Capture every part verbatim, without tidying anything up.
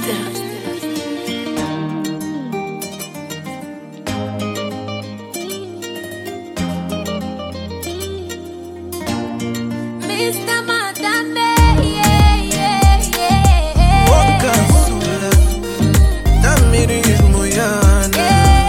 Me está matando, yeah, yeah, yeah. O caçula da mirismo, Yana.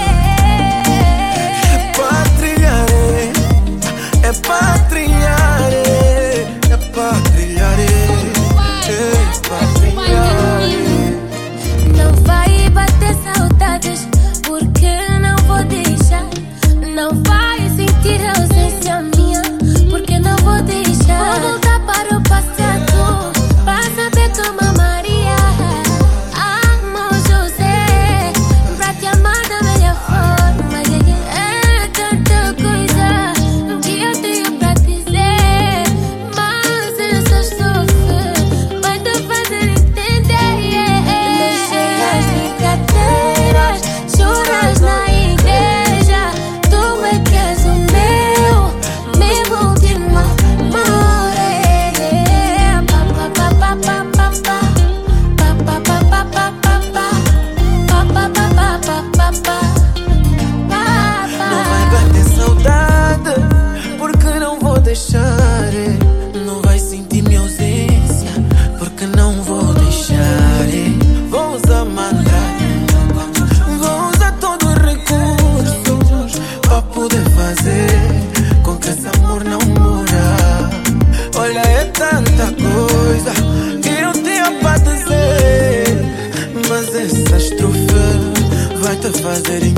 É pra trilhar, é pra trilhar, é pra trilhar, é pra trilhar. Não vai bater saudades, porque não vou deixar. Não vai sentir a ausência minha, porque não vou deixar. Vou voltar para o passado, pra saber como a Maria amo José, pra te amar da melhor forma. É tanta coisa que eu tenho pra dizer, mas essa sofrer vai te fazer entender. Deixei as brincadeiras, choras na igreja. Tu é que és o meu, meu último amor. Pa pa pa pa pa pa pa pa pa pa pa pa pa pa pa. Não vai bater saudade, porque não vou deixar. Não vai sentir minha ausência, porque não vou deixar. Vou usar mandrake, vou usar todos os recursos pra poder fazer com que esse amor não morra. Olha, é tanta coisa que eu tinha pra dizer, mas essa estrofe vai te fazer